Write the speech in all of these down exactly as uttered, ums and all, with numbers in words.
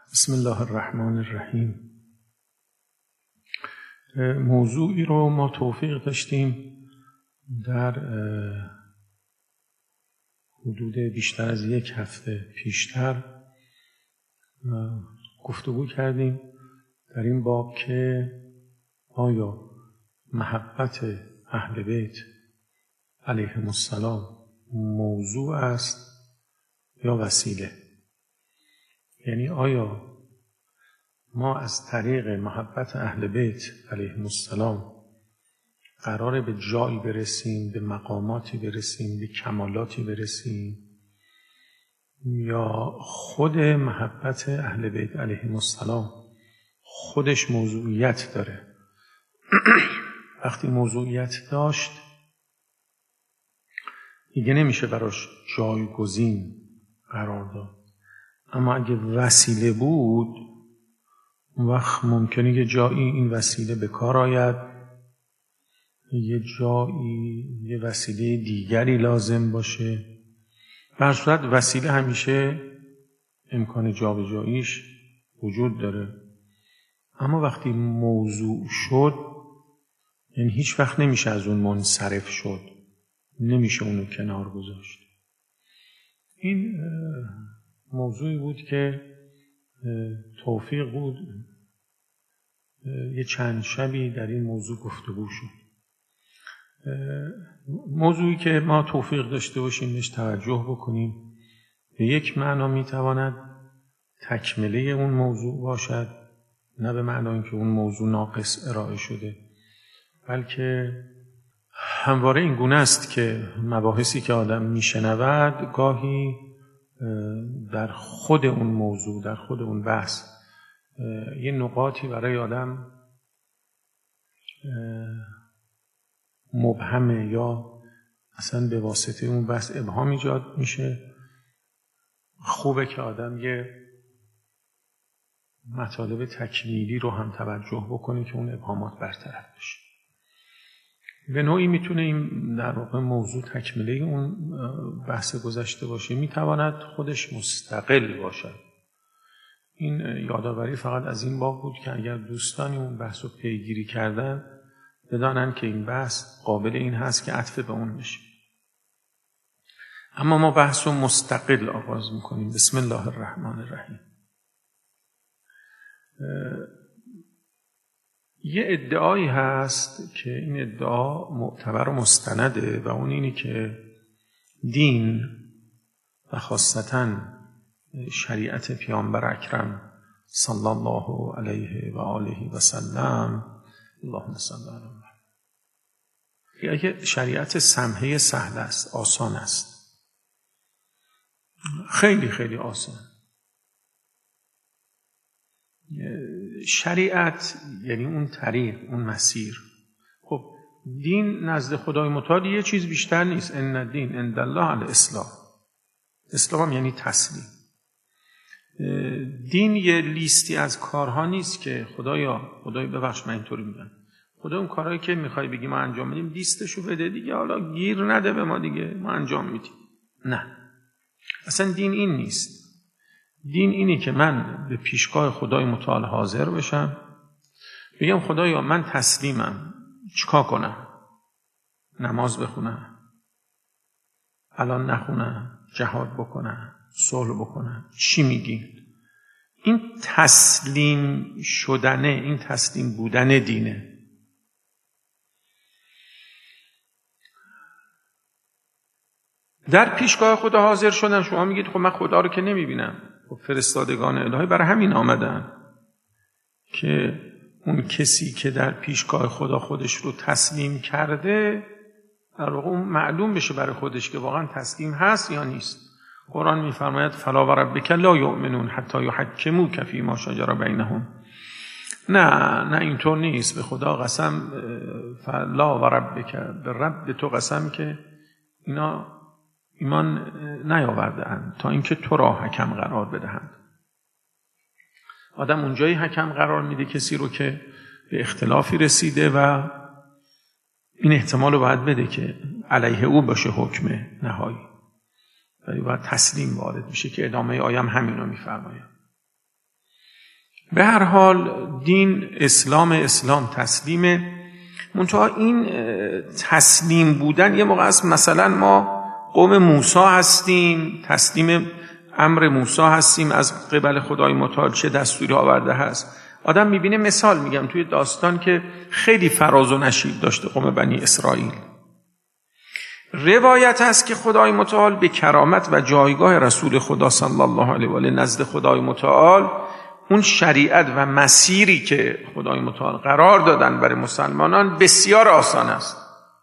بسم الله الرحمن الرحیم. موضوعی رو ما توفیق داشتیم در حدود بیشتر از یک هفته پیشتر گفتگو کردیم در این باب که آیا محبت اهل بیت علیهم السلام موضوع است یا وسیله؟ یعنی آیا ما از طریق محبت اهل بیت علیهم السلام قراره به جایی برسیم، به مقاماتی برسیم، به کمالاتی برسیم، یا خود محبت اهل بیت علیهم السلام خودش موضوعیت داره؟ وقتی موضوعیت داشت دیگه نمیشه براش جایگزین قرار داد. اما اگه وسیله بود اون وقت ممکنه یه جایی این وسیله به کار آید، یه جایی یه وسیله دیگری لازم باشه. به هر صورت وسیله همیشه امکان جابجاییش وجود داره. اما وقتی موضوع شد یعنی هیچ وقت نمیشه از اون منصرف شد، نمیشه اونو کنار گذاشت. این موضوعی بود که توفیق بود یه چند شبی در این موضوع گفتگو شد. موضوعی که ما توفیق داشته باشیم بهش توجه بکنیم به یک معنا میتواند تکمله اون موضوع باشد، نه به معنای اینکه اون موضوع ناقص ارائه شده، بلکه همواره این گونه است که مباحثی که آدم میشنود گاهی در خود اون موضوع، در خود اون بحث یه نقاطی برای آدم مبهمه یا اصلا به واسطه اون بحث ابهام ایجاد میشه. خوبه که آدم یه مطالب تکمیلی رو هم توجه بکنه که اون ابهامات برطرف بشه. به نوعی میتونه این در واقع موضوع تکمیلی اون بحث گذشته باشه، میتواند خودش مستقل باشد. این یادآوری فقط از این باب بود که اگر دوستانی اون بحث رو پیگیری کردن بدانن که این بحث قابل این هست که عطف به اون بشه. اما ما بحث رو مستقل آغاز میکنیم. بسم الله الرحمن الرحیم. یه ادعایی هست که این ادعا معتبر و مستنده و اون اینی که دین و خاصتاً شریعت پیامبر اکرم صلی الله علیه و آله و سلم، اللهم صل علی محمد، یه شریعت سمحه سهل است، آسان است، خیلی خیلی آسان. شریعت یعنی اون طریق، اون مسیر. خب دین نزد خدای متعال یه چیز بیشتر نیست. ان الدین عند الله الاسلام. اسلام یعنی تسلیم. دین یه لیستی از کارها نیست که خدایا خدای ببخش من اینطوری میگم، خدا اون کارهایی که میخوای بگی ما انجام میدیم لیستشو بده دیگه، حالا گیر نده به ما دیگه، ما انجام میدیم. نه، اصلا دین این نیست. دین اینی که من به پیشگاه خدای متعال حاضر بشم، بگم خدایا من تسلیمم، چیکار کنم؟ نماز بخونم، الان نخونم، جهاد بکنم، صلح بکنم، چی میگی؟ این تسلیم شدنه، این تسلیم بودن دینه. در پیشگاه خدا حاضر شدن، شما میگید خب من خدا رو که نمیبینم. خب فرستادگان الهی برای همین آمدن که اون کسی که در پیشگاه خدا خودش رو تسلیم کرده در واقع اون معلوم بشه برای خودش که واقعا تسلیم هست یا نیست. قرآن میفرماید فلا و ربک لا یؤمنون حتی یحکموک فیما شجر بینهم. نه نه اینطور نیست. به خدا قسم، فلا و ربک، به رب تو قسم که اینا ایمان نیاورده اند تا اینکه تو را حکم قرار بدهند. آدم اونجایی حکم قرار میده کسی رو که به اختلافی رسیده و این احتمال رو باید بده که علیه او باشه حکم نهایی، ولی باید تسلیم وارد میشه که ادامه آیه هم همین رو میفرماید. به هر حال دین اسلام، اسلام تسلیمه. منتها این تسلیم بودن یه موقع است، مثلا ما قوم موسی هستیم، تسلیم امر موسی هستیم از قبل خدای متعال چه دستوری آورده هست. آدم میبینه، مثال میگم توی داستان که خیلی فراز و نشیب داشته قوم بنی اسرائیل، روایت هست که خدای متعال به کرامت و جایگاه رسول خدا صلی الله علیه و آله نزد خدای متعال اون شریعت و مسیری که خدای متعال قرار دادن برای مسلمانان بسیار آسان است.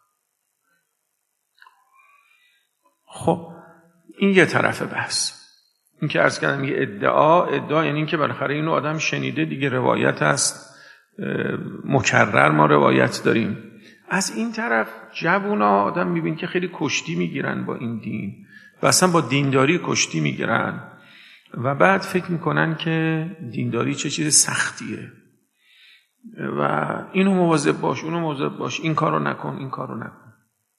خب این یه طرف بحث. این که عرض کردم یه ادعا ادعا یعنی این که بالاخره اینو آدم شنیده دیگه، روایت هست مکرر، ما روایت داریم. از این طرف جوونا آدم میبین که خیلی کشتی میگیرن با این دین و اصلا با دینداری کشتی میگیرن و بعد فکر میکنن که دینداری چه چیز سختیه و اینو مواظب باش، اونو مواظب باش، این کارو نکن، این کارو نکن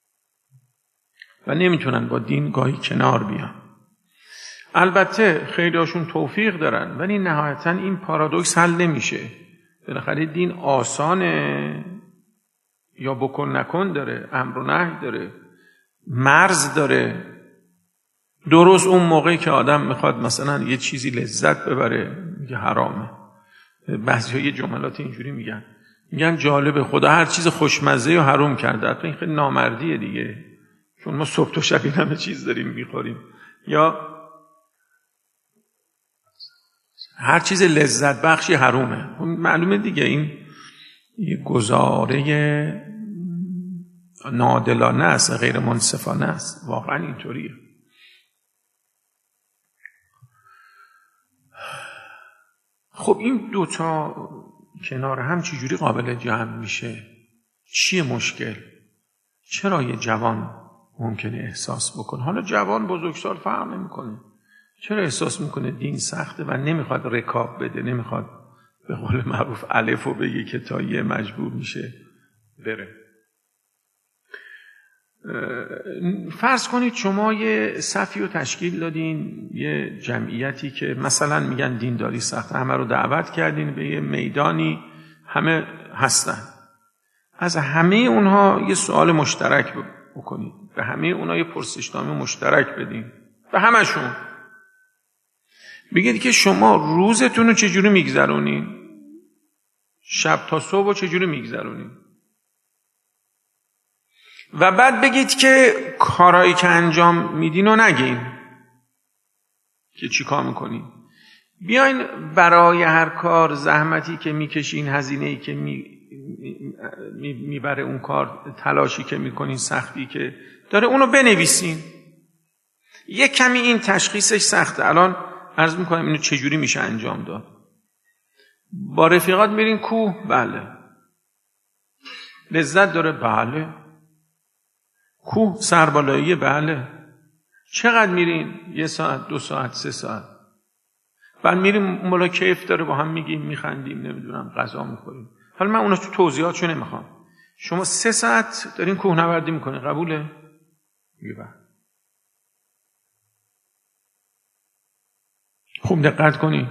و نمیتونن با دین گاهی کنار بیان. البته خیلی هاشون توفیق دارن ولی نهایتا این پارادوکس حل نمیشه. بالاخره دین آسانه یا بکن نکن داره، امر و نهی داره، مرز داره. درست اون موقعی که آدم میخواد مثلا یه چیزی لذت ببره میگه حرامه. بعضی یه جملات اینجوری میگن، میگن جالبه خدا هر چیز خوشمزه رو حرام کرده. این خیلی نامردیه دیگه، چون ما صبح تا شب این همه چیز داریم میخوریم. یا هر چیز لذت بخشی حرومه. معلومه دیگه این یه گزاره ناعادلانه است، غیر منصفانه است. واقعا اینطوریه. خب این دوتا کنار هم چجوری قابل جمع میشه؟ چیه مشکل؟ چرا یه جوان ممکنه احساس بکنه؟ حالا جوان بزرگسال فرق نمیکنه، چرا احساس میکنه دین سخته و نمیخواد رکاب بده، نمیخواد به قول معروف الفو بگه که تا یه مجبور میشه بره؟ فرض کنید شما یه صفی رو تشکیل دادین، یه جمعیتی که مثلا میگن دینداری سخته، همه رو دعوت کردین به یه میدانی، همه هستن، از همه اونها یه سوال مشترک بکنید، به همه اونها یه پرسشنامه مشترک بدین، به همشون بگید که شما روزتون رو چجوری میگذرونین، شب تا صبح رو چجوری میگذرونین، و بعد بگید که کارایی که انجام میدین رو نگین که چی کار میکنین. بیاین برای هر کار زحمتی که میکشین، هزینه‌ای که می میبره اون کار، تلاشی که میکنین، سختی که داره، اونو بنویسین. یک کمی این تشخیصش سخته. الان عرض میکنم اینو چجوری میشه انجام داد. با رفیقات میرین کوه، بله. لذت داره، بله. کوه سربالاییه، بله. چقدر میرین؟ یه ساعت، دو ساعت، سه ساعت. بعد میریم مولا کیف داره، با هم میگیم، میخندیم، نمیدونم غذا میخوریم. حالا من اونا تو توضیحاتشو نمیخوام. شما سه ساعت دارین کوهنوردی میکنین، قبوله؟ میگه بله. خوب دقت کنین.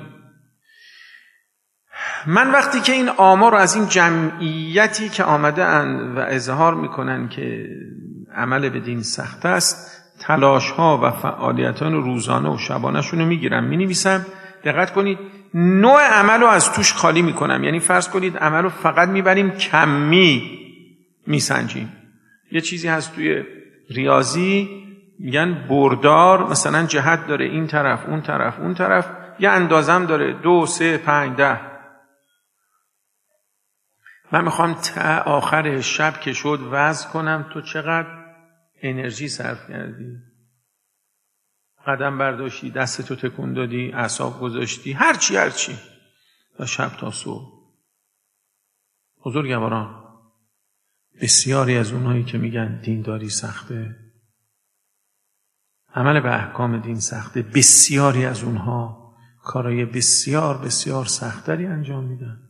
من وقتی که این آمار رو از این جمعیتی که آمده اند و اظهار میکنن که عمل به دین سخت است، تلاش ها و فعالیت ها روزانه و شبانه شونو میگیرم، مینویسم. دقت کنید، نوع عمل رو از توش خالی میکنم. یعنی فرض کنید عمل رو فقط میبریم کمی میسنجیم. یه چیزی هست توی ریاضی میگن بردار، مثلا جهت داره، این طرف اون طرف اون طرف، یه اندازم داره، دو سه پنج ده. من میخوام تا آخر شب که شد وزن کنم تو چقدر انرژی صرف کردی، قدم برداشتی، دستتو تکون دادی، اعصاب گذاشتی، هرچی هرچی، و شب تا صبح. بزرگواران، بسیاری از اونایی که میگن دینداری سخته، عمل به احکام دین سخته، بسیاری از اونها کارهای بسیار بسیار سختری انجام میدن،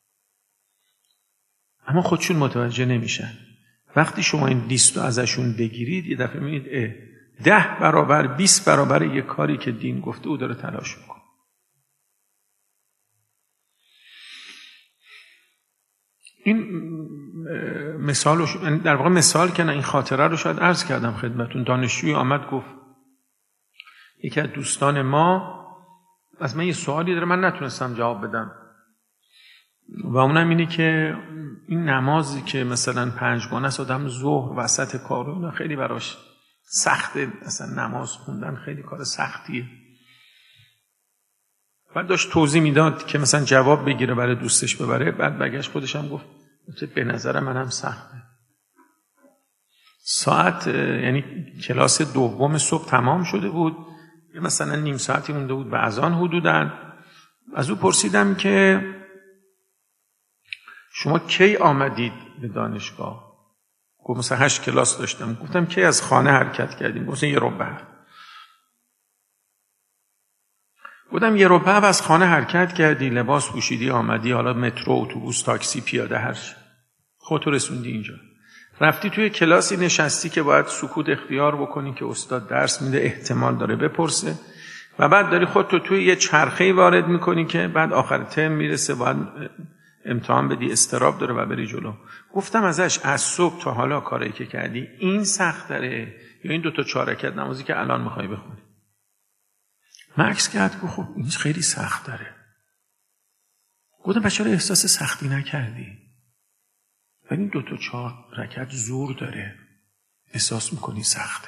اما خودشون متوجه نمیشن. وقتی شما این لیست رو ازشون بگیرید، یه دفعه میبینید اه ده برابر، بیست برابر یک کاری که دین گفته او داره تلاش میکنه. این مثال در واقع مثال که نه این خاطره رو شاید عرض کردم خدمتون. دانشجوی آمد گفت یکی از دوستان ما از من یه سوالی داره، من نتونستم جواب بدم و اونم اینه که این نمازی که مثلا پنجگانه است آدم ظهر وسط کار اون خیلی براش سخته، مثلا نماز خوندن خیلی کار سختیه. بعد داشت توضیح میداد که مثلا جواب بگیره برای دوستش ببره. بعد بگشت خودش هم گفت به نظر من هم سخته. ساعت یعنی کلاس دوم صبح تمام شده بود، مثلا نیم ساعتی مونده بود به اذان حدوداً. از او پرسیدم که شما کی آمدید به دانشگاه؟ گفت مثلا هشت کلاس داشتم. گفتم کی از خانه حرکت کردیم؟ گفتم یه ربع. گفتم یه ربع از خانه حرکت کردی، لباس پوشیدی آمدی، حالا مترو، اتوبوس، تاکسی، پیاده، هر چی، خودت رسوندی اینجا. رفتی توی کلاسی نشستی که باید سکوت اختیار بکنی که استاد درس میده، احتمال داره بپرسه، و بعد داری خودتو توی یه چرخه‌ای وارد میکنی که بعد آخر ترم میرسه باید امتحان بدی، استراب داره و بری جلو. گفتم ازش از صبح تا حالا کاری که کردی این سخت داره یا این دوتا چهار رکعت نمازی که الان میخوای بخونی؟ مکس کرد گفت خب این خیلی سخت داره. گفتم پس چرا احساس سختی نکردی؟ ولی این دوتا چهار رکعت زور داره، احساس میکنی سخته.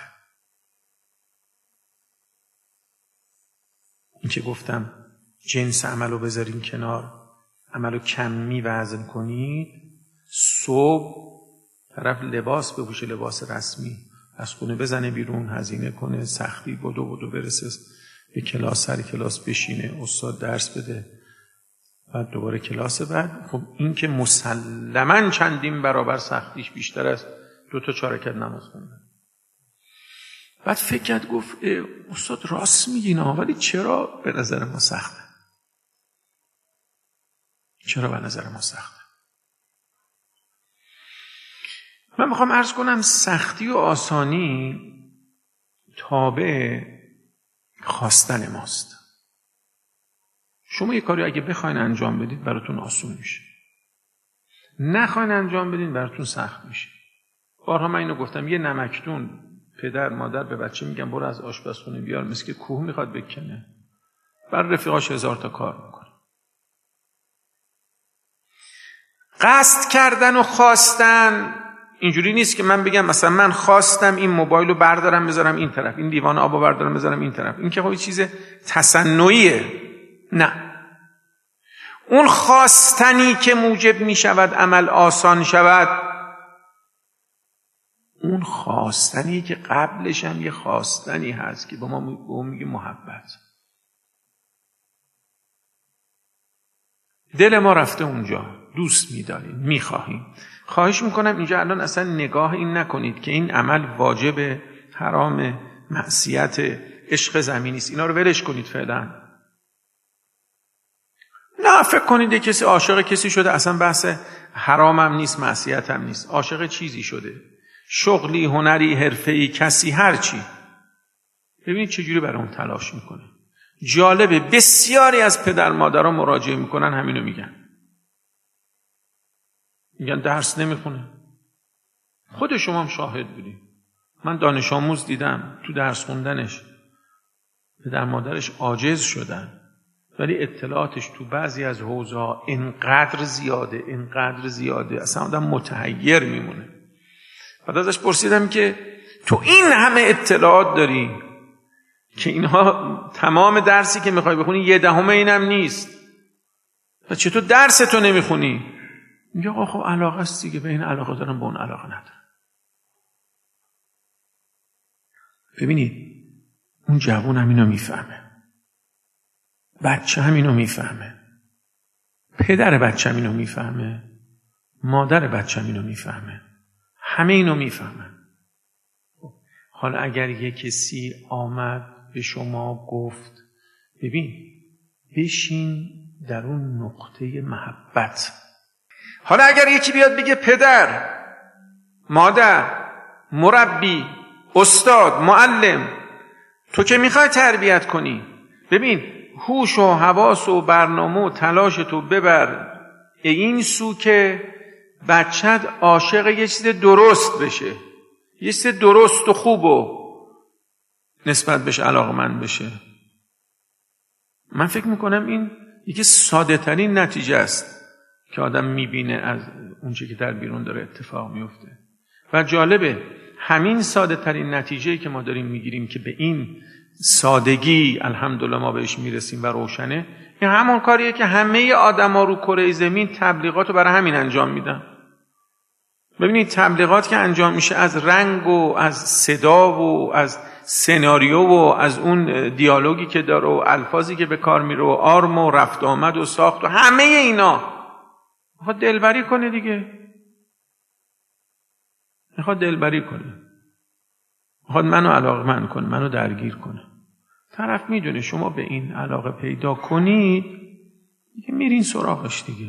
این که گفتم جنس عملو بذارین کنار، عملو کمی وزن کنید، صبح طرف لباس بپوشه، لباس رسمی، از خونه بزنه بیرون، هزینه کنه، سختی بدو بدو برسه به کلاس، سر کلاس بشینه، استاد درس بده، بعد دوباره کلاس بعد. خب این که مسلماً چندین برابر سختیش بیشتر از دو تا چهار رکعت نماز خوندن. بعد فکر کرد گفت استاد راست میگین، ولی چرا به نظر ما سخته؟ چرا به نظر ما سخته؟ من میخوام عرض کنم سختی و آسانی تابع خواستن ماست. شما یه کاری اگه بخواین انجام بدید براتون آسون میشه، نخواین انجام بدین براتون سخت میشه. بارها من اینو گفتم، یه نمکدون پدر مادر به بچه میگن برو از آشپزخونه بیار، مثل که کوه میخواد بکنه، بر رفیقاش هزار تا کار میکنه. قصد کردن و خواستن اینجوری نیست که من بگم مثلا من خواستم این موبایل رو بردارم بذارم این طرف، این لیوان آب رو بردارم بذارم این طرف. این که خب چیز تصنعیه. نه، اون خواستنی که موجب می شود عمل آسان شود، اون خواستنی که قبلش هم یه خواستنی هست که با ما میگه محبت. دل ما رفته اونجا، دوست می‌داریم، می‌خواهیم. خواهش میکنم اینجا الان اصلا نگاه این نکنید که این عمل واجب، حرام، معصیت، عشق زمینی است. اینا رو ولش کنید فعلا. نه فکر کنید یک کسی عاشق کسی شده، اصلا بحث حرام هم نیست، معصیت هم نیست. عاشق چیزی شده، شغلی، هنری، حرفه‌ای، کسی، هر چی. ببینید چجوری برای اون تلاش میکنه. جالبه بسیاری از پدر مادرها مراجعه میکنن همینو میگن. میگن درس نمیخونه. خود شما هم شاهد بودید. من دانش آموز دیدم تو درس خوندنش پدر مادرش عاجز شدن، ولی اطلاعاتش تو بعضی از حوزه‌ها اینقدر زیاده اینقدر زیاده اصلا آدم متحیر میمونه. بعد ازش پرسیدم که تو این همه اطلاعات داری که اینها تمام درسی که میخوای بخونی یه دهم اینم نیست، و چطور درس تو نمیخونی؟ میگه آقا خب علاقه است دیگه، به این علاقه دارم به اون علاقه ندارم. ببینید اون جوون هم اینو میفهمه، بچه هم اینو میفهمه، پدر بچه هم اینو میفهمه، مادر بچه هم اینو میفهمه، همه اینو میفهمن. حالا اگر یک کسی آمد به شما گفت ببین بشین در اون نقطه محبت. حالا اگر یکی بیاد بگه پدر، مادر، مربی، استاد، معلم، تو که میخوای تربیت کنی، ببین هوش و حواس و برنامه و تلاش تو ببر این سو که بچت عاشق یه چیز درست بشه، یه چیز درست و خوب و نسبت بهش علاقمند بشه. من فکر میکنم این یکی ساده ترین نتیجه است که آدم میبینه از اون چیزی که در بیرون داره اتفاق میفته. و جالبه همین ساده ترین نتیجه‌ای که ما داریم میگیریم که به این سادگی الحمدلله ما بهش میرسیم و روشنه، این همون کاریه که همه آدما رو کره زمین تبلیغات رو برای همین انجام میدن. ببینید تبلیغات که انجام میشه از رنگ و از صدا و از سناریو و از اون دیالوگی که داره و الفاظی که به کار میره و آرم و رفت آمد و ساخت و همه اینا میخواد دلبری کنه دیگه، میخواد دلبری کنه، میخواد منو علاقه‌مند کنه، منو درگیر کنه. طرف میدونه شما به این علاقه پیدا کنید دیگه میرین سراغش دیگه.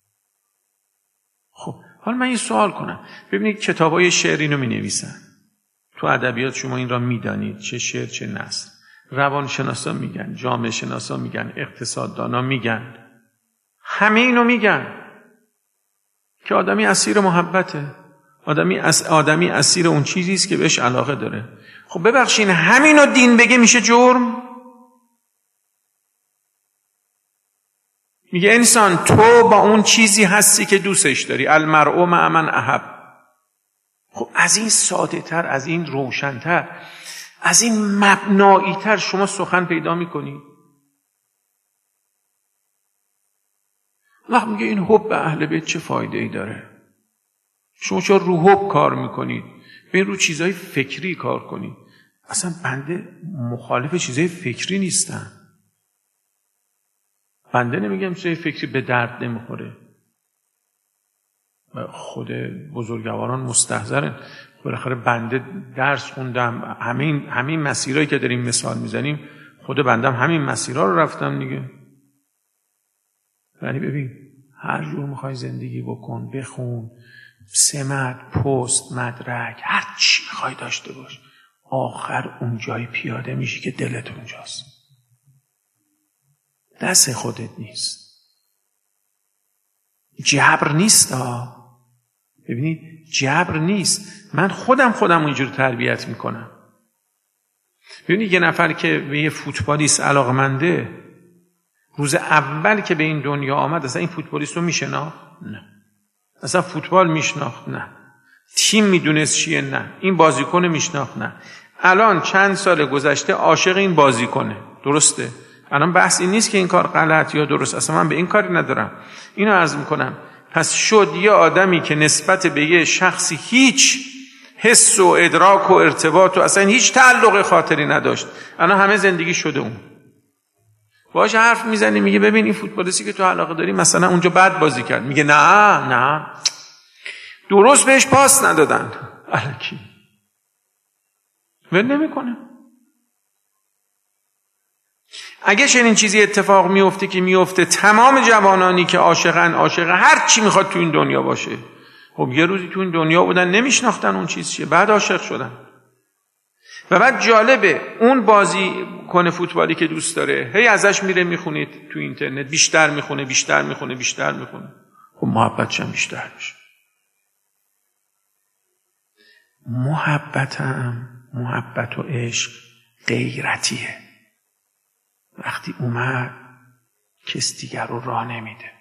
خب حالا من یه سوال کنم. ببینید کتابای شعر اینو مینویسن، تو ادبیات شما این را میدانید، چه شعر چه نثر. روانشناسا میگن، جامعه شناسا میگن، اقتصاددانا میگن، همه اینو میگن که آدمی اسیر محبته، آدمی اس آدمی اسیر اون چیزی است که بهش علاقه داره. خب ببخشین همینو دین بگه میشه جرم؟ میگه انسان تو با اون چیزی هستی که دوستش داری، المرء مع من احب. خب از این ساده تر، از این روشن‌تر، از این مبنایی تر شما سخن پیدا میکنی؟ وقت میگه این حب به اهل بیت چه فایده ای داره؟ شما چرا رو حب کار میکنید؟ ببین رو چیزای فکری کار کنید. اصلا بنده مخالف چیزای فکری نیستم. بنده نمیگم چیزای فکری به درد نمیخوره. خود بزرگواران مستحضرن. بالاخره بنده درس خوندم، همین همین مسیرایی که داریم مثال میزنیم، خود بندم همین مسیرها رو رفتم دیگه. یعنی ببین هر جور میخوای زندگی بکن، بخون، سمت، پست، مدرک، هر چی میخوای داشته باش، آخر اون جای پیاده میشی که دلت اونجاست، دست خودت نیست. جبر نیست ها. ببینید جبر نیست. من خودم خودم اونجور تربیت میکنم. ببینید یه نفر که به یه فوتبالیست علاقمنده، روز اول که به این دنیا آمد اصلا این فوتبالیست رو میشناخت؟ نه. اصلا فوتبال میشناخت؟ نه. تیم میدونست چیه؟ نه. این بازیکن میشناخت؟ نه. الان چند سال گذشته عاشق این بازیکنه، درسته؟ الان بحث این نیست که این کار غلط یا درست، اصلا من به این کاری ندارم. اینو عرض میکنم. پس شد یه آدمی که نسبت به یه شخصی هیچ حس و ادراک و ارتباط و اصلا هیچ تعلق خاطری نداشت، الان همه زندگی شده اون. باهاش حرف میزنی میگه ببین این فوتبالیستی که تو علاقه داری مثلا اونجا بد بازی کرد، میگه نه نه درست بهش پاس ندادن، الکی ول نمیکنه. اگه چنین چیزی اتفاق میفته که میفته، تمام جوانانی که عاشقن، عاشق هر چی میخواد تو این دنیا باشه، خب یه روزی تو این دنیا بودن نمیشناختن اون چیز چیه، بعد عاشق شدن. و بعد جالبه اون بازی کنه فوتبالی که دوست داره، هی ازش میره میخونید تو اینترنت، بیشتر میخونه بیشتر میخونه بیشتر میخونه، خب محبتش هم بیشتر میشه. محبتم محبت و عشق غیرتیه. وقتی اومد کس دیگر رو راه نمیده.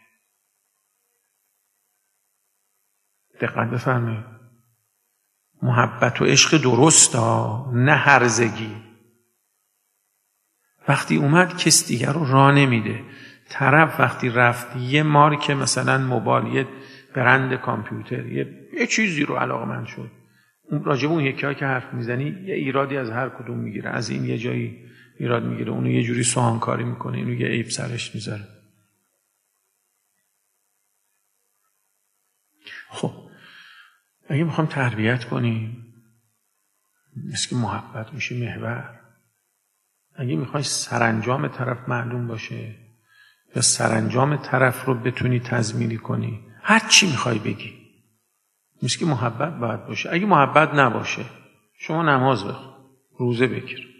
دقت بفرمایید. محبت و عشق درست ها، نه هرزگی. وقتی اومد کس دیگر رو راه نمیده. طرف وقتی رفت یه مارک مثلا موبایل، یه برند کامپیوتر، یه, یه چیزی رو علاقه‌مند شد، اون راجب اون یکی ها که حرف میزنی یه ایرادی از هر کدوم میگیره، از این یه جایی ایراد میگیره، اونو یه جوری سوهانکاری میکنه، اینو یه عیب سرش میذاره. خب اگه میخوام تربیت کنیم، مثل که محبت میشه محور. اگه میخوای سرانجام طرف معلوم باشه یا سرانجام طرف رو بتونی تضمینی کنی، هر چی میخوای بگی، مثل که محبت باید باشه. اگه محبت نباشه، شما نماز بخون، روزه بگیر،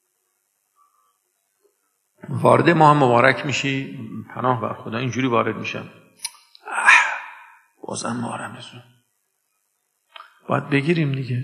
وارد ماه مبارک میشی، پناه بر خدا اینجوری وارد میشم، بازم ما رمضون باید بگیریم دیگه.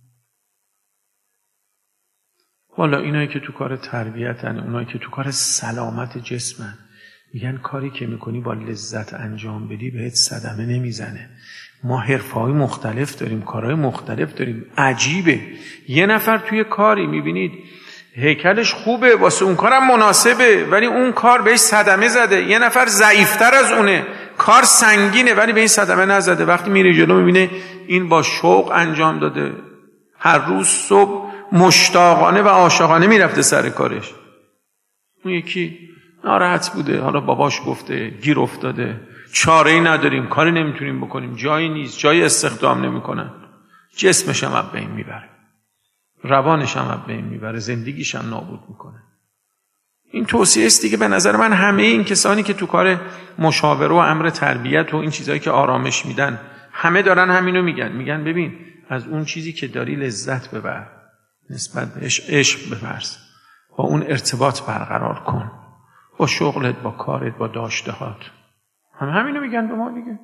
والا اینایی که تو کار تربیتن، اونایی که تو کار سلامت جسمن، میگن کاری که میکنی با لذت انجام بدی بهت صدمه نمیزنه. ما حرفه‌های مختلف داریم، کارهای مختلف داریم. عجیبه یه نفر توی کاری میبینید هیکلش خوبه، واسه اون کارم مناسبه، ولی اون کار بهش صدمه زده. یه نفر ضعیفتر از اونه، کار سنگینه ولی به این صدمه نزده. وقتی میره جلو میبینه این با شوق انجام داده، هر روز صبح مشتاقانه و عاشقانه میرفته سر کارش. اون یکی ناراحت بوده، حالا باباش گفته، گیر افتاده، چاره‌ای نداریم، کاری نمیتونیم بکنیم، جایی نیست، جایی استخدام نمیکنن. جسمش هم از بین میبره، روانش هم از بین میبره، زندگیش هم نابود میکنه. این توصیه است دیگه. به نظر من همه این کسانی که تو کار مشاوره و امر تربیت و این چیزایی که آرامش میدن، همه دارن همینو میگن. میگن ببین از اون چیزی که داری لذت ببر، نسبت بهش عشق بورز، با اون ارتباط برقرار کن، با شغلت، با کارت، با داشتهات. هم همینو میگن به ما دیگه.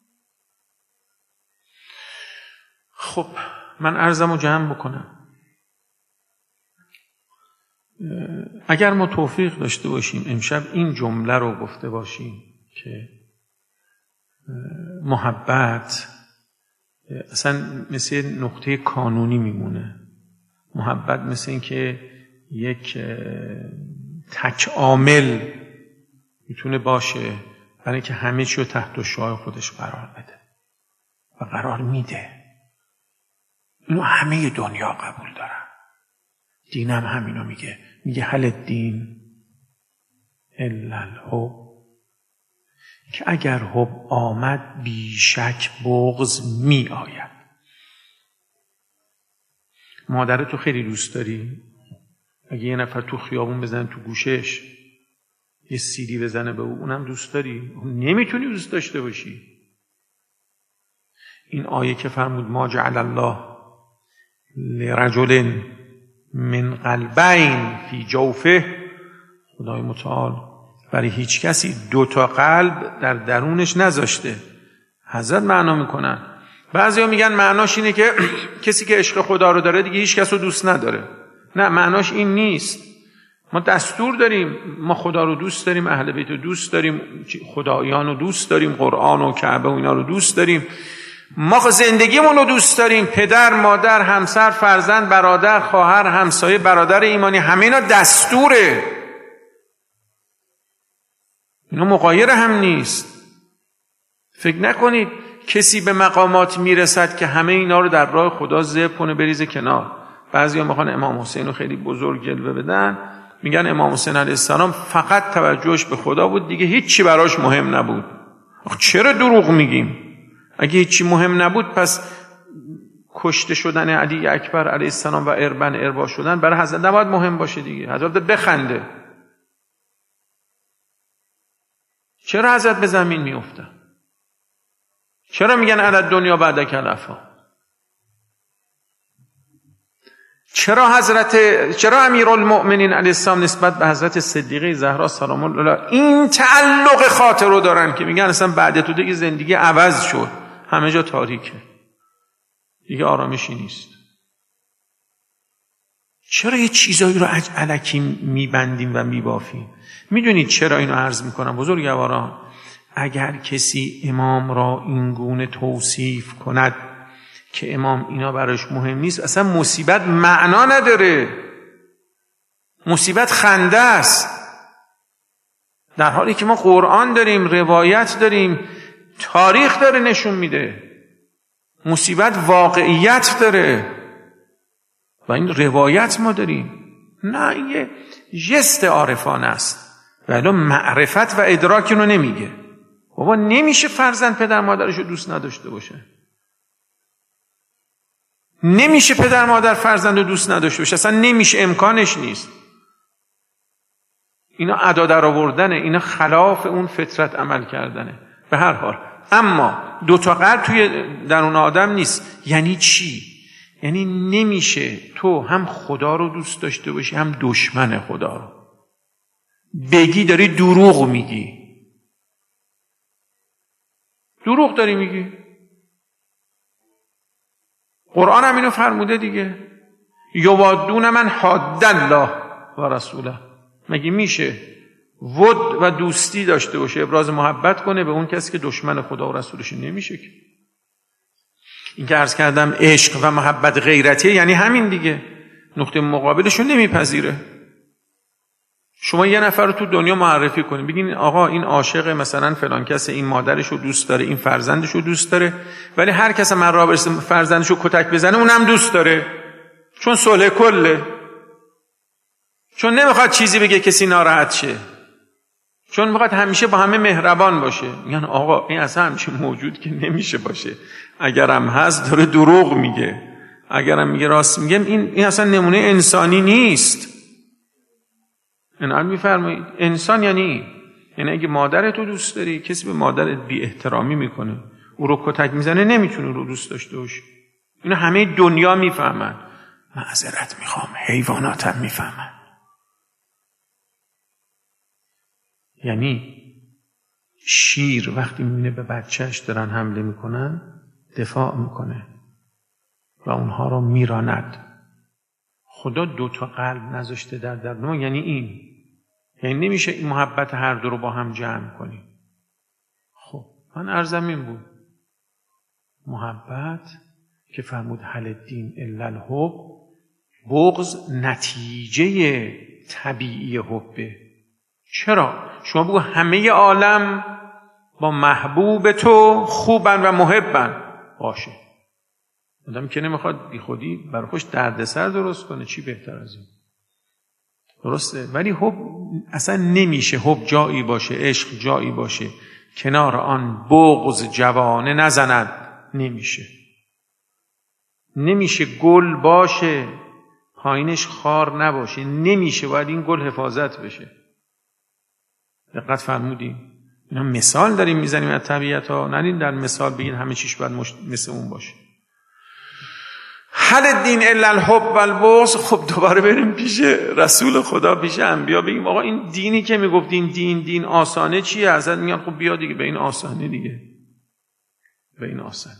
خب من عرضمو جمع بکنم. اگر ما توفیق داشته باشیم امشب این جمله رو گفته باشیم که محبت اصلا مثل نقطه کانونی میمونه. محبت مثل این که یک تک عامل میتونه باشه برای که همه چی رو تحت شعاع خودش قرار بده و قرار میده. اینو همه دنیا قبول دارن. دین هم همینو میگه. میگه هل الدین الا الحب، که اگر حب آمد بیشک بغض می آید. مادرتو خیلی دوست داری؟ اگه یه نفر تو خیابون بزنه تو گوشش، یه سیدی بزنه به او، اونم دوست داری؟ نمیتونی دوست داشته باشی. این آیه که فرمود ما جعل الله لرجل من قلبین فی جوفه، خدای متعال برای هیچ کسی دو تا قلب در درونش نذاشته. حضرت معنا میکنن. بعضیا میگن معناش اینه که کسی که عشق خدا رو داره دیگه هیچ کس رو دوست نداره. نه، معناش این نیست. ما دستور داریم، ما خدا رو دوست داریم، اهل بیت رو دوست داریم، خدایان رو دوست داریم، قرآن و کعبه و اینا رو دوست داریم، ما زندگیمون رو دوست داریم، پدر، مادر، همسر، فرزند، برادر، خواهر، همسایه، برادر ایمانی، همه اینا دستوره. اینا مغایر هم نیست. فکر نکنید کسی به مقامات میرسد که همه اینا رو در راه خدا ذبح کنه بریزه کنار. بعضیا میخوان امام حسین رو خیلی بزرگ جلوه بدن، میگن امام حسین علیه السلام فقط توجهش به خدا بود، دیگه هیچی براش مهم نبود. چرا دروغ میگیم؟ اگه هیچی مهم نبود پس کشته شدن علی اکبر علیه السلام و اربن اربا شدن برای حضرت نباید مهم باشه دیگه. حضرت بخنده. چرا حضرت به زمین میافتن؟ چرا میگن علی دنیا بعد کلفا؟ چرا حضرت چرا امیرالمؤمنین علیه السلام نسبت به حضرت صدیقه زهرا سلام الله علیها این تعلق خاطر رو دارن که میگن اصلا بعد تو دیگه زندگی عوض شد، همه جا تاریکه، دیگه آرامشی نیست. چرا یه چیزایی رو الکی میبندیم و میبافیم؟ میدونید چرا اینو عرض میکنم بزرگواران؟ اگر کسی امام را این گونه توصیف کند که امام اینا براش مهم نیست، اصلا مصیبت معنا نداره. مصیبت خنده است. در حالی که ما قرآن داریم، روایت داریم، تاریخ داره نشون میده. مصیبت واقعیت داره و این روایت ما داریم. نه، این یه ژست عارفانه است ولی معرفت و ادراک رو نمیگه. بابا نمیشه فرزند پدر مادرش رو دوست نداشته باشه. نمیشه پدر مادر فرزند رو دوست نداشته باشه. اصلا نمیشه، امکانش نیست. اینا ادا در آوردنه، اینا خلاف اون فطرت عمل کردنه. به هر حال اما دو تا قلب توی درون آدم نیست. یعنی چی؟ یعنی نمیشه تو هم خدا رو دوست داشته باشی هم دشمن خدا رو. بگی داری دروغ میگی. دروغ داری میگی. قرآن هم اینو فرموده دیگه، یوادون من حاد الله و رسوله. مگه میشه ود و دوستی داشته باشه، ابراز محبت کنه به اون کسی که دشمن خدا و رسولش؟ نمیشه که. این که عرض کردم عشق و محبت غیرتیه، یعنی همین دیگه، نقطه مقابلشون نمیپذیره. شما یه نفر رو تو دنیا معرفی کنید، بگین آقا این عاشق مثلا فلان کس، این مادرش رو دوست داره، این فرزندش رو دوست داره، ولی هر کس من را برسه فرزندش رو کتک بزنه اونم دوست داره، چون صلح کله، چون نمیخواد چیزی بگه کسی ناراحت شه، چون میخواد همیشه با همه مهربان باشه. میگن آقا این اصلا همیشه موجود که نمیشه باشه، اگرم هست داره دروغ میگه، اگرم میگه راست میگه. این این اصلا نمونه انسانی نیست. این میفرمایید انسان یعنی این، یعنی اگه مادرت رو دوست داری، کسی به مادرت بی احترامی میکنه، او رو کتک میزنه، نمیتونه رو دوست داشته باشی. اینو همه دنیا میفهمن. معذرت میخوام، حیوانات هم میفهمن. یعنی شیر وقتی میبینه به بچهش دارن حمله میکنن دفاع میکنه و اونها رو میراند. خدا دو تا قلب نذاشته در درون ما، یعنی این، یعنی نمیشه این محبت هر دو رو با هم جمع کنیم. خب من عرضم این بود، محبت که فرمود هل الدین الا الحب، بغض نتیجه طبیعی حبه. چرا؟ شما بگو همه عالم با محبوب تو خوبن و محبن، باشه. آدم که نمیخواد بی خودی برای خوش دردسر درست کنه، چی بهتر از این؟ درسته؟ ولی حب اصلا نمیشه حب جایی باشه، عشق جایی باشه کنار آن بغض جوانه نزند. نمیشه. نمیشه گل باشه پایینش خار نباشه. نمیشه. باید این گل حفاظت بشه. دقت فرمودیم؟ اینا مثال داریم میزنیم از طبیعت ها، نرین در مثال بگین همه چیش باید مشت... مثل اون باشه. هل الدین الا الحب و البغض. خب دوباره بریم پیش رسول خدا، پیش انبیا، بگیم آقا این دینی که میگفتین دین دین آسانه چیه؟ ازت میگن خب بیا دیگه به این آسانه دیگه، به این آسانه.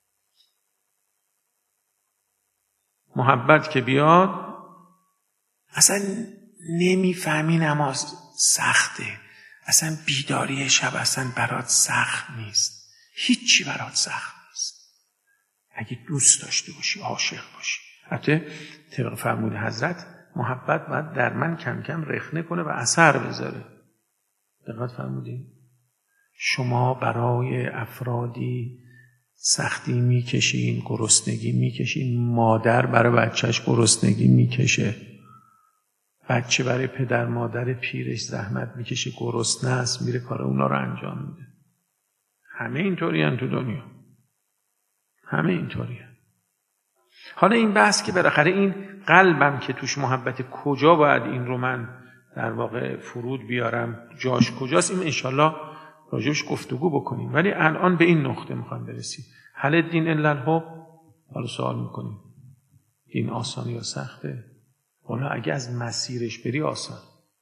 محبت که بیاد اصلا نمیفهمی نماز سخته، اصلا بیداری شب اصلا برات سخت نیست، هیچی برات سخت نیست اگه دوست داشته باشی، عاشق باشی. حتی طبق فرمود حضرت محبت باید در من کم کم رخنه کنه و اثر بذاره. دقت فرمودین؟ شما برای افرادی سختی میکشین، گرسنگی میکشین. مادر برای بچهش گرسنگی میکشه، بچه برای پدر مادر پیرش زحمت میکشه، گرسنه است، میره کار اونا رو انجام میده. همه اینطوری هن تو دنیا، همه اینطوری هن. حالا این بحث که بالاخره این قلبم که توش محبت، کجا باید این رو من در واقع فرود بیارم، جاش کجاست، این انشالله راجبش گفتگو بکنیم. ولی الان به این نقطه میخوام برسیم، هل الدین الا الحب. حالا سوال میکنیم این آسان یا سخته؟ حالا اگه از مسیرش بری آسان،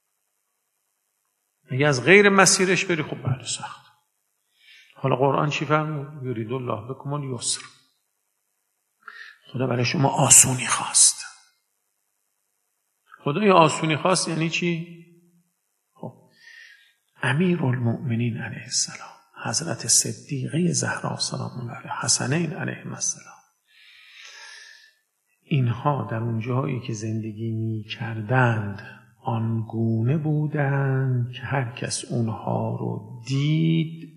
اگه از غیر مسیرش بری خب بله سخت. حالا قرآن چی فرمود؟ یرید الله بکم الیسر. خدا برای شما آسونی خواست. خدا یه آسونی خواست یعنی چی؟ خب امیرالمؤمنین علیه السلام، حضرت صدیقه زهرا سلام الله علیها، حسنین علیهم السلام، اینها در اون جایی که زندگی می کردند آنگونه بودند که هر کس اونها رو دید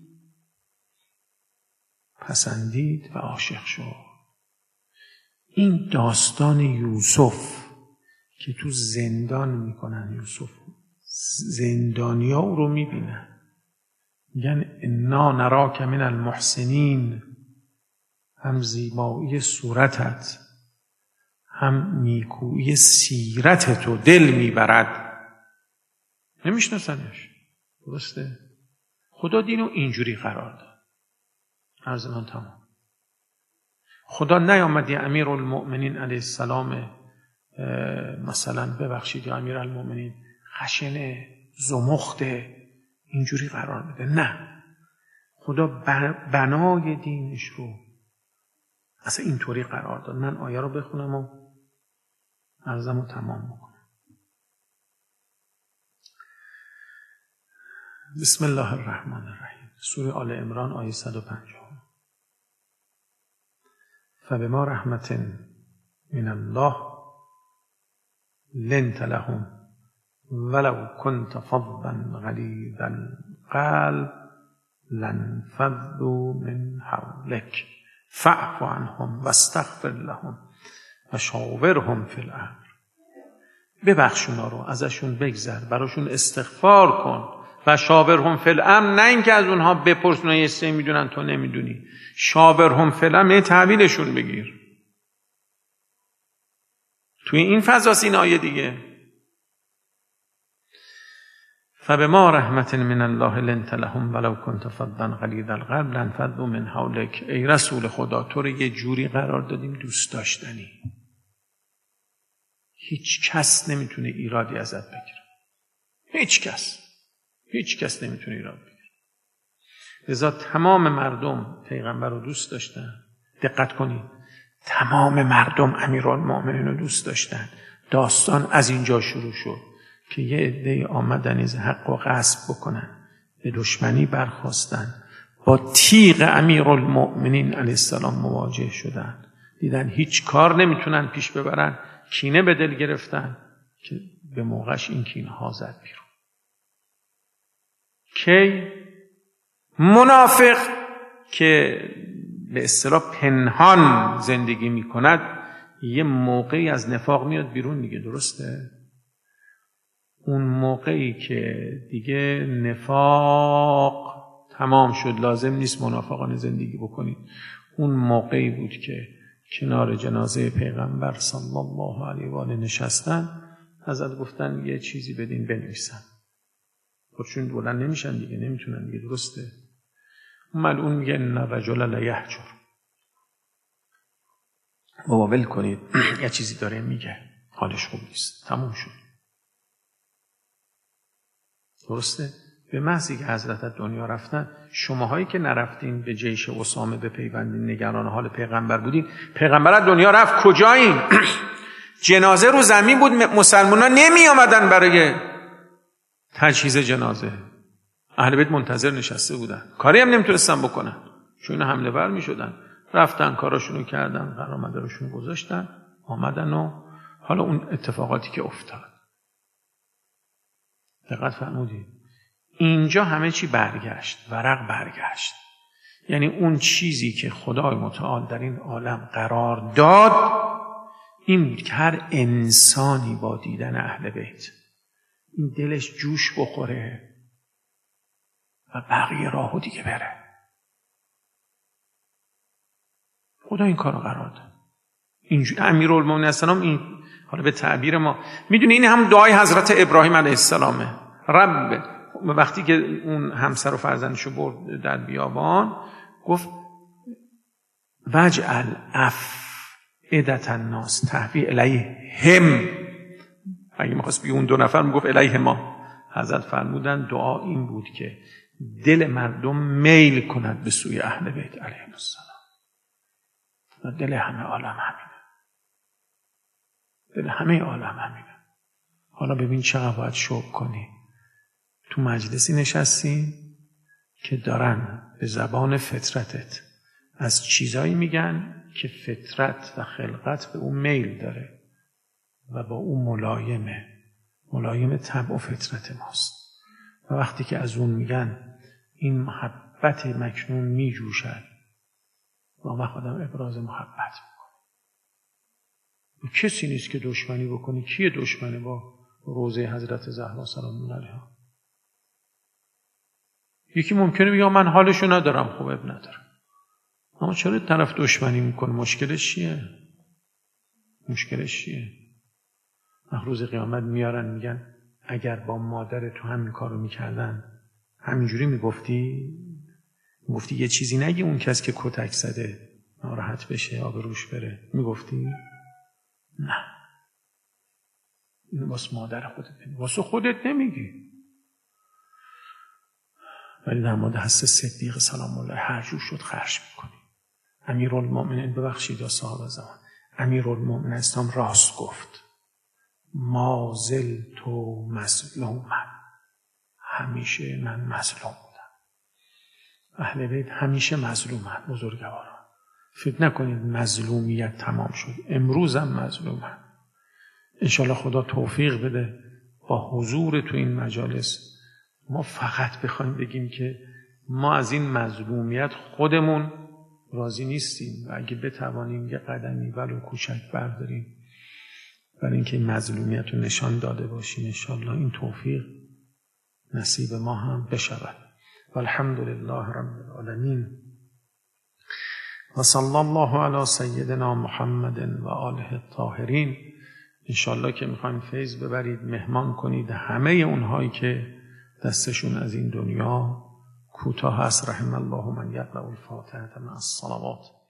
پسندید و عاشق شد. این داستان یوسف که تو زندان میکنن، یوسف زندانیا او رو میبینن، میگن انا نراک من المحسنین، هم زیبایی صورتت هم نیکویی سیرت تو دل میبرد. نمیشناسنش. درسته؟ خدا دینو اینجوری قرار داد. عرض من تمام. خدا نیامد یه امیر المؤمنین علیه السلام مثلا ببخشید یا امیر المؤمنین خشن زمخته اینجوری قرار بده. نه، خدا بنای دینش رو اصلا اینطوری قرار داد. من آیه رو بخونم و عرضم رو تمام بکنم. بسم الله الرحمن الرحیم. سوره آل عمران آیه صد و پنجاه. فبما رحمت من الله لنت لهم ولو كنت فظا غلیظ القلب لانفضوا من حولك فاعف عنهم واستغفر لهم وشاورهم فی الامر. ببخش اونا رو، ازشون بگذر، براشون استغفار کن. و شاورهم فی الامر، نه اینکه از اونها بپرس اونها یه چیزی میدونن تو نمیدونی. شاورهم فی الامر تحویلشون بگیر. توی این فضاست این آیه دیگه. فبما رحمت من الله لنت لهم ولو كنت فظا غلیظ القلب لانفضوا من حولك. ای رسول خدا، تو رو یه جوری قرار دادیم دوست داشتنی، هیچ کس نمیتونه ایرادی ازت بگیره. هیچ کس هیچ کس نمیتونه ایراد بگیره. لذا تمام مردم پیغمبر رو دوست داشتن. دقت کنید، تمام مردم امیرالمؤمنین رو دوست داشتن. داستان از اینجا شروع شد که یه عده‌ای آمدن از حق و غصب بکنن، به دشمنی برخاستن، با تیغ امیرالمؤمنین علیه السلام مواجه شدن. دیدن هیچ کار نمیتونن پیش ببرن، کینه به دل گرفتن که به موقعش این کینه ها زد بیرون. کی؟ منافق که به اصطلاح پنهان زندگی میکند یه موقعی از نفاق میاد بیرون دیگه، درسته؟ اون موقعی که دیگه نفاق تمام شد، لازم نیست منافقانه زندگی بکنید، اون موقعی بود که کنار جنازه پیغمبر صلی الله علیه و آله نشستن، حضرت گفتن یه چیزی بدین بنویسن. خودشون بلند نمیشن دیگه، نمیتونن دیگه، درسته؟ ملعون میگه ان الرجل لیهجر. بابا ول کنید، یه چیزی داره میگه، حالش خوب نیست، تموم شد. درسته؟ به محضی که حضرت از دنیا رفتن، شماهایی که نرفتین به جیش اسامه بپیوندین، نگران حال پیغمبر بودین، پیغمبر از دنیا رفت، کجایین؟ جنازه رو زمین بود، مسلمان‌ها نمی آمدن برای تجهیز جنازه، اهل بیت منتظر نشسته بودن، کاری هم نمیتونستن بکنن چون اینا حمله ور میشدن. رفتن کاراشونو کردن، قرامدارشون گذاشتن، آمدن و حالا اون اتفاقاتی که افتاد. دقت فرمودید؟ اینجا همه چی برگشت، ورق برگشت. یعنی اون چیزی که خدای متعال در این عالم قرار داد این بود که هر انسانی با دیدن اهل بیت این دلش جوش بخوره و بقیه راهو دیگه بره. خدا این کارو قرار داد. اینجوری امیرالمومنین السلام، این حالا به تعبیر ما میدونی این هم دعای حضرت ابراهیم علیه السلامه. رب وقتی که اون همسر و فرزندشو برد در بیابان گفت وجعل افئدة الناس تهوی الیهم. اگه میخواست بگه اون دو نفر میگفت الیه ما. حضرت فرمودن دعا این بود که دل مردم میل کند به سوی اهل بیت علیهم السلام. و دل همه عالم همینه. دل همه عالم همینه. حالا ببین چقدر باید شوق کنی. تو مجلسی نشستی که دارن به زبان فطرتت از چیزایی میگن که فطرت و خلقت به اون میل داره و با اون ملایمه، ملایم طبع و فطرت ماست. و وقتی که از اون میگن این محبت مکنون میجوشد و ما خودم ابراز محبت میکنه. کسی نیست که دشمنی بکنی. کیه دشمنه با روضه حضرت زهرا سلام الله علیها؟ یکی ممکنه بگه من حالشو ندارم، خوب اب ندارم. اما چرا طرف دشمنی میکنه؟ مشکلش چیه؟ مشکلش چیه؟ روز قیامت میارن میگن اگر با مادر تو همین کارو میکردن همینجوری میگفتی؟ میگفتی یه چیزی نگی اون کس که کتک زده ناراحت بشه آبروش بره، میگفتی؟ نه. این واسه مادر خودت نمیگی، واسه خودت نمیگی. ولی در مورد حضرت صدیق سلام الله هر جور شد خرج میکنیم. امیرالمؤمنین ببخشید یا صاحب زمان، امیرالمؤمنین اسلام راست گفت. ما زلت مظلوما، همیشه من مظلوم بودم. اهل بیت همیشه مظلومن. بزرگواران فکر نکنید مظلومیت تمام شد، امروزم مظلومن. انشالله خدا توفیق بده با حضور تو این مجالس ما فقط بخوایم بگیم که ما از این مظلومیت خودمون راضی نیستیم و اگه بتوانیم یه قدمی ولو کوچک برداریم برای اینکه این مظلومیت رو نشان داده باشیم، انشالله این توفیق نصیب ما هم بشود. والحمد لله رب العالمین و صلی الله علی سیدنا محمد و آله الطاهرین. انشالله که میخوایم فیض ببرید، مهمان کنید همه اونهایی که دستشون از این دنیا کوتاه است. رحم الله من یقرأ الفاتحه مع الصلوات.